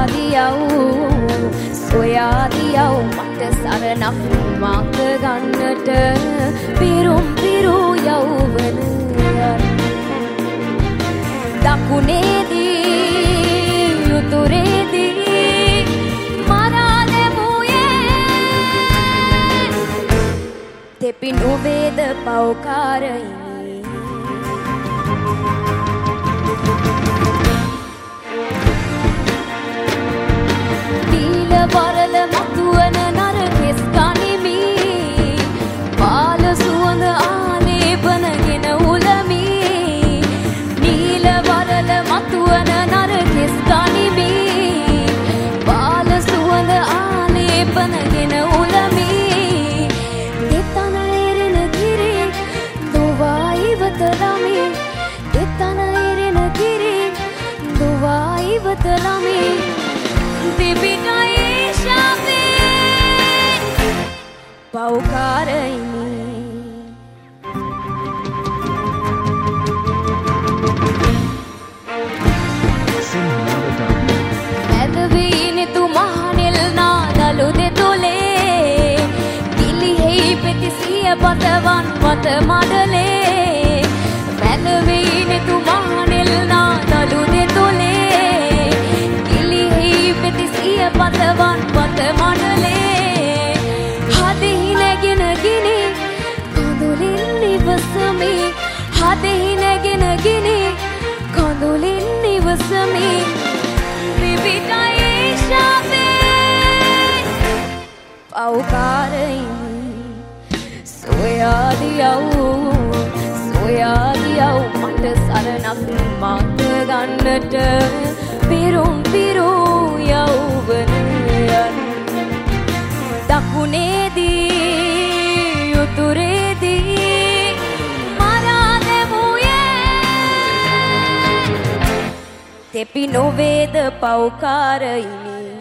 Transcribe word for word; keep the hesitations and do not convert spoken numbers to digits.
දියව් සොයා දියව් මට සරණක් මඟ ගන්නට පිරුම් පිරු යෞවනයන් දකුණේදී උතුරේදී මරා දැමුවේ තෙපි නොවේද පව්කාරයිනි වරල මතුවන නරකෙස් ගනිමි පාල සුවඳ ආලේපනගෙන උලමි නීල වරල මතුවන නරකෙස් ගනිමි පාල සුවඳ ආලේපනගෙන උලමි දෙතන එරෙන කිරි දුවා ඉවත ළමි දෙතන එරෙන කිරි දුවා ඉවත ළමි දෙපිටයි පව්කාරයිනි ඇදවීනි තුමානෙල් නාදලු දෙතුලේ පිලිහෙයි පෙතිසිය පතවන් පත මඩලේ ඇදවීනි තුමානෙල් නාදලු දෙතුලේ පිලිහෙයි පෙතිසිය පතවන් පත මඩලේ හදෙහි නැගෙන ගිනි කඳුලින් නිවසමි හදෙහි නැගෙන ගිනි කඳුලින් නිවසමි විවිධයි ශාපේ පව්කාරයිනි සොයා දියව් සොයා දියව් මට සරණක් මඟ ගන්නට පිරුම් පිරු යෞවනයන් දකුණේදී උතුරේදී මරා දැමුවේ තෙපි නොවේද පව්කාරයිනි